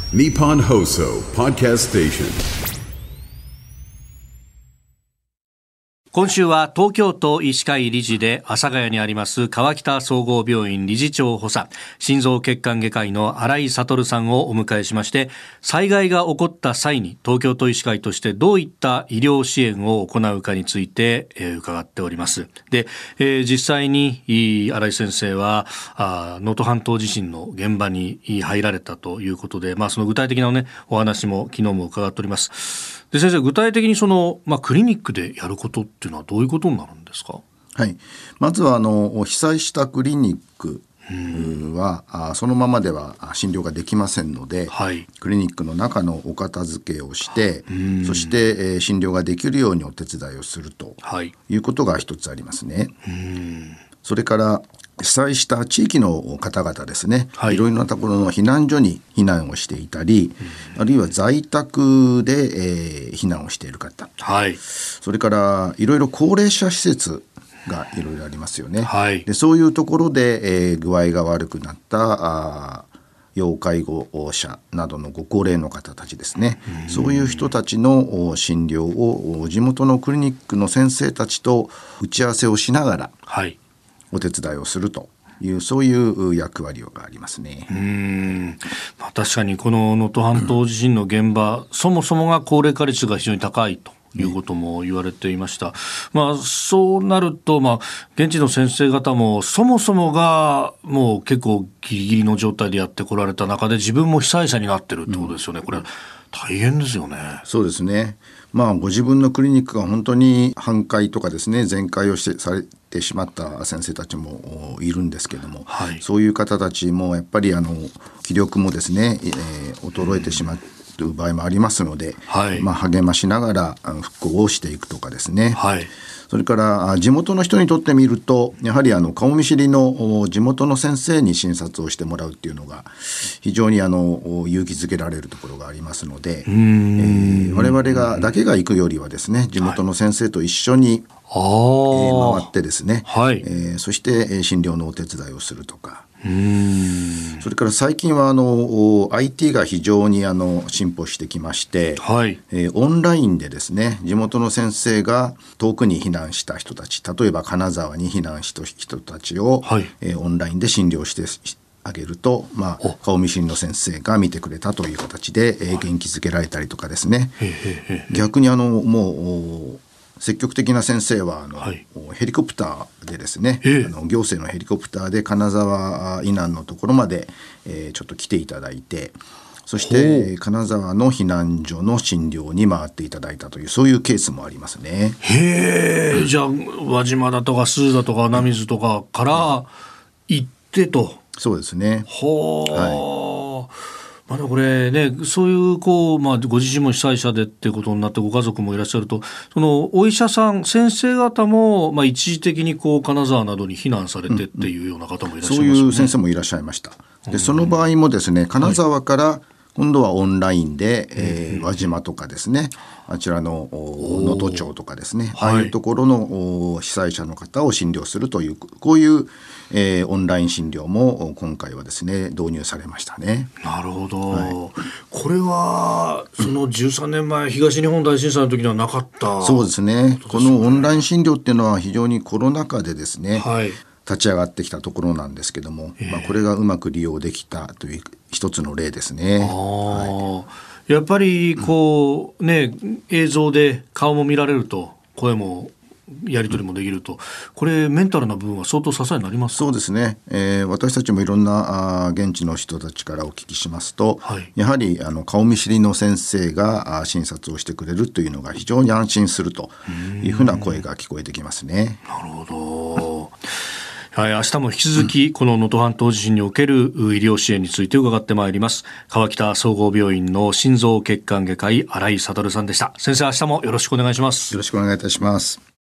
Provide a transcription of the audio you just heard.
Nippon Hoso Podcast Station。 今週は東京都医師会理事で阿佐ヶ谷にあります川北総合病院理事長補佐心臓血管外科医の新井悟さんをお迎えしまして、災害が起こった際に東京都医師会としてどういった医療支援を行うかについて伺っております。で、実際に新井先生は能登半島地震の現場に入られたということで、その具体的な、お話も昨日も伺っております。で、先生、具体的にクリニックでやることっていうのはどういうことになるんですか？ はい、まずは被災したクリニックはそのままでは診療ができませんので、 はい、 クリニックの中のお片付けをして、そして、診療ができるようにお手伝いをするということが一つありますね。それから被災した地域の方々ですね、いろいろなところの避難所に避難をしていたり、あるいは在宅で、避難をしている方、それからいろいろ高齢者施設がいろいろありますよね。でそういうところで、具合が悪くなった要介護者などのご高齢の方たちですね、そういう人たちの診療を地元のクリニックの先生たちと打ち合わせをしながら、お手伝いをするという、そういう役割がありますね。 確かにこの能登半島地震の現場、そもそもが高齢化率が非常に高いということも言われていました。そうなると、現地の先生方もそもそもがもう結構ギリギリの状態でやってこられた中で、自分も被災者になってるってことですよね。これ大変ですよね。 そうですね。ご自分のクリニックが本当に半壊とかですね、全壊をされてしまった先生たちもいるんですけども、そういう方たちもやっぱり気力もですね、衰えてしまう場合もありますので、励ましながら復興をしていくとかですね、それから地元の人にとってみると、やはり顔見知りの地元の先生に診察をしてもらうっていうのが非常に勇気づけられるところがありますので、我々だけが行くよりはですね、地元の先生と一緒に回ってですね、そして診療のお手伝いをするとか、それから最近はIT が非常に進歩してきまして、オンラインでですね、地元の先生が遠くに避難した人たち、例えば金沢に避難した人たちを、オンラインで診療してあげると、顔見知りの先生が見てくれたという形で、元気づけられたりとかですね、逆にもう積極的な先生はヘリコプターでですね、行政のヘリコプターで金沢以南のところまで、ちょっと来ていただいて、そして金沢の避難所の診療に回っていただいたという、そういうケースもありますね。 じゃあ輪島だとか鈴だとか穴水とかから行ってと。 そうですね。 これね、そういうご自身も被災者でっていうことになってご家族もいらっしゃると、そのお医者さん先生方も、一時的に金沢などに避難されてっていうような方もいらっしゃいますよね。そういう先生もいらっしゃいました。でその場合もですね、金沢から今度はオンラインで、輪島とかですね、あちらの能登町とかですね、ああいうところの被災者の方を診療するという、こういう、オンライン診療も今回はですね、導入されましたね。 なるほど、これはその13年前東日本大震災の時にはなかった、 そうですね。このオンライン診療っていうのは非常にコロナ禍でですね、立ち上がってきたところなんですけども、これがうまく利用できたという一つの例ですね。 やっぱり映像で顔も見られると、声もやり取りもできると、これメンタルな部分は相当支えになりますか？ そうですね、私たちもいろんな現地の人たちからお聞きしますと、やはり顔見知りの先生が診察をしてくれるというのが非常に安心するというふうな声が聞こえてきますね。 なるほど。明日も引き続きこの能登半島地震における医療支援について伺ってまいります。川北総合病院の心臓血管外科医新井悟さんでした。先生、明日もよろしくお願いします。 よろしくお願いいたします。